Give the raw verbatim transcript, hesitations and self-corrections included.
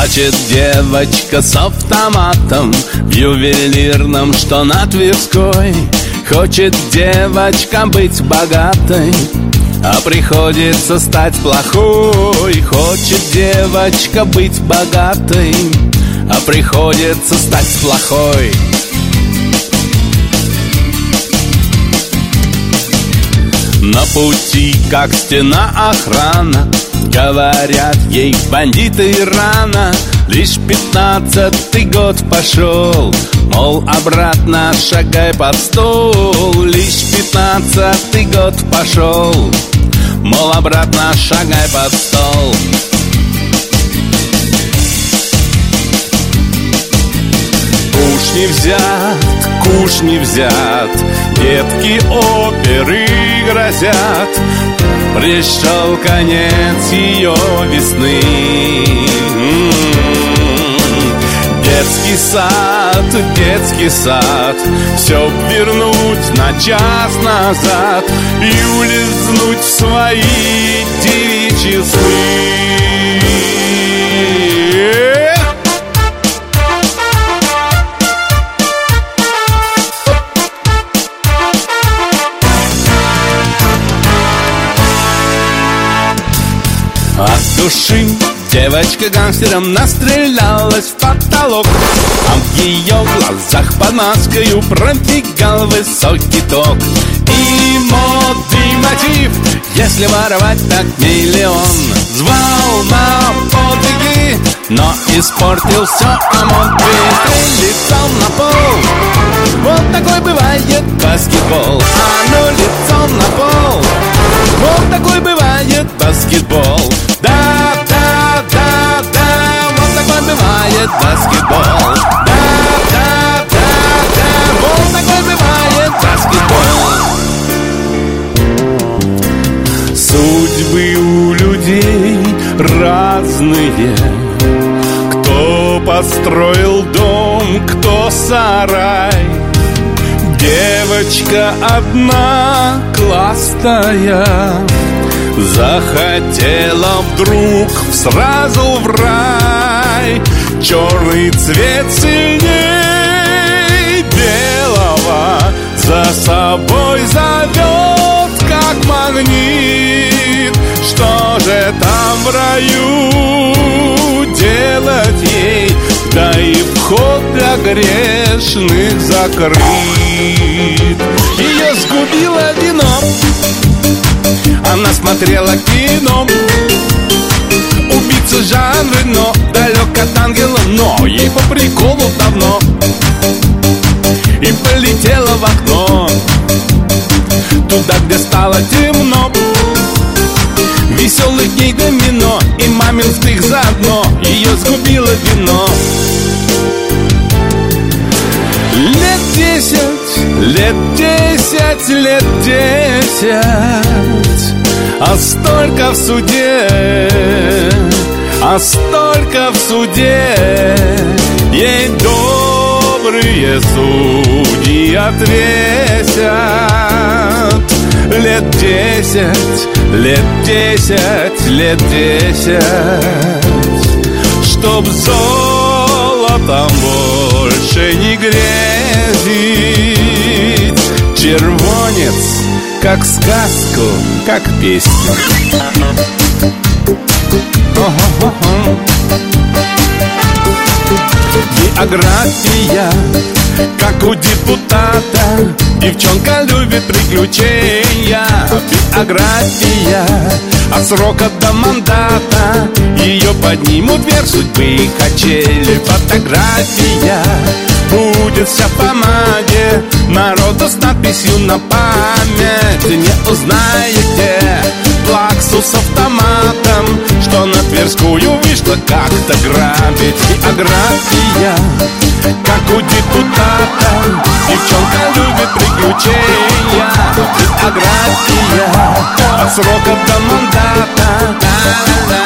Плачет девочка с автоматом в ювелирном, что на Тверской. Хочет девочка быть богатой, а приходится стать плохой. Хочет девочка быть богатой, а приходится стать плохой. На пути, как стена, охрана. Говорят ей бандиты рано. Лишь пятнадцатый год пошел, мол, обратно шагай под стол. Лишь пятнадцатый год пошел, мол, обратно шагай под стол. Куш не взят, куш не взят, детки оперы грозят. Пришел конец ее весны. Детский сад, детский сад, все вернуть на час назад и улизнуть в свои девичьи сны. От души девочка гангстером настрелялась в потолок, а в ее глазах под маскою пробегал высокий ток. И модный мотив, если воровать так миллион, звал на подвиги, но испортил все ОМОН. Быстрый лицом на пол, вот такой бывает баскетбол. А ну лицом на пол, вот такой бывает баскетбол. Да, да, да, да, вот такой бывает баскетбол. Да, да, да, да, вот такой бывает баскетбол. Судьбы у людей разные. Кто построил дом, кто сарай. Девочка одна классная захотела вдруг сразу в рай. Черный цвет сильней белого за собой зовет, как магнит. Что же там в раю делать ей? Да и вход для грешных закрыт. Ее сгубило вино, она смотрела кино. Убийца Жан Рено, далек от ангела, но ей по приколу давно. И полетела в окно, туда, где стало темно. Веселых дней домино и мамин стих заодно. Ее сгубило вино. Лет десять, лет десять, лет десять, а столько в суде, а столько в суде. Ей добрые судьи отвесят. Лет десять, лет десять, лет десять, чтоб золотом больше не грезить. Червонец, как сказку, как песню. Биография, как у депутата. Девчонка любит приключения. Биография, от срока до мандата. Ее поднимут вверх судьбы и качели. Фотография будет вся в помаде. Народу с надписью на память. Не узнаете плаксу с автоматом, что на Тверскую вышла как-то грабить. Биография, как у депутата. Девчонка любит приключения. Биография, от срока до мандата.